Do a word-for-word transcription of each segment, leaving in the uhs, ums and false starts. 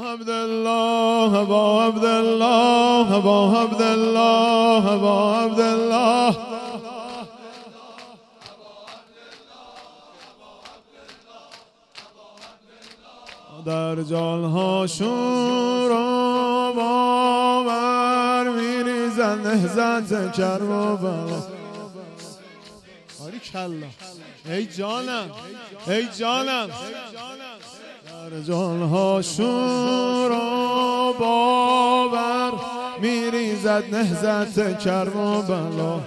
عبدالله ابا عبدالله ابا عبدالله ابا عبدالله در جانها شور و باور میریزد نهضت کرب و بلا. آری کلا ای جانم ای جانم در جانها شور و باور میریزد نهضت کرب و بلا.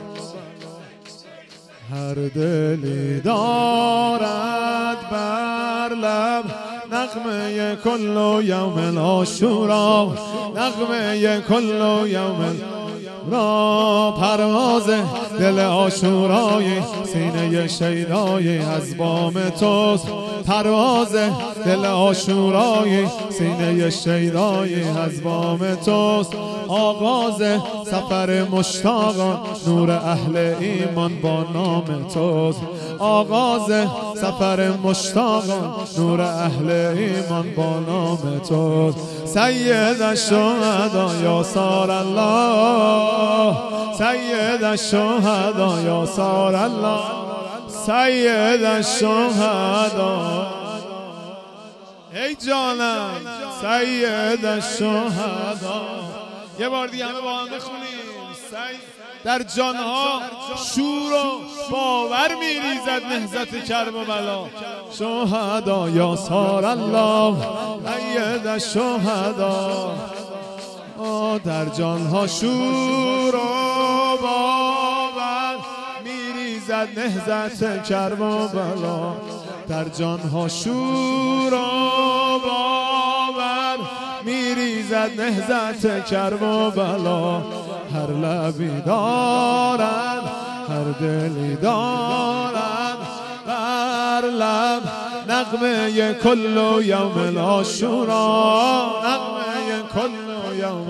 هر دلی دارد بر لب نغمه کل یوم عاشورا، نغمه کل یوم را. پرواز دل عاشورای سینه شیدای از بام توست. پرواز دل عاشورای سینه شیدای از بام توست. آغاز سفر مشتاقان نور اهل ایمان با نام توست. آغاز سفر مشتاقان نور اهل ایمان با نام توست. سید الشهدا یا سار الله، سید الشهدا یا سار الله، سید الشهدا ای جانم سید الشهدا. یه بار دیگه همه با هم بخونیم. در جانها شور و باور میریزد نهضت کرب و بلا. شهدا یا سار الله سید الشهدا. در جانها شور و باور میریزد نهضت کرب و بلا. در جانها شور و باور میریزد نهضت کرب و بلا. هر لبی دارد هر دلی دارد بر لب نغمه کل یوم عاشورا، نغمه کل یوم.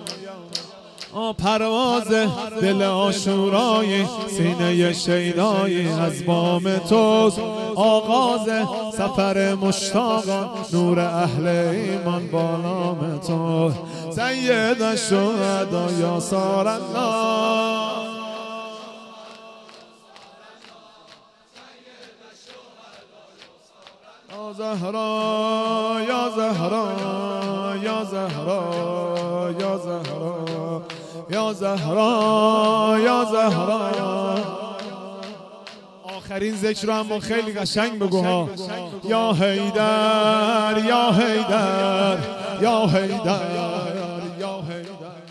پرواز دل عاشورای سینه شیدای از بام توست. آغاز سفر مشتاقان نور اهل ایمان با نام توست. سید الشهدا یا سار الله، یا زهرا یا زهرا یا زهرا یا زهرا یا زهرا یا زهرا. آخرین ذکر رو هم با خیلی قشنگ بگو ها. یا حیدر یا حیدر یا حیدر یا حیدر.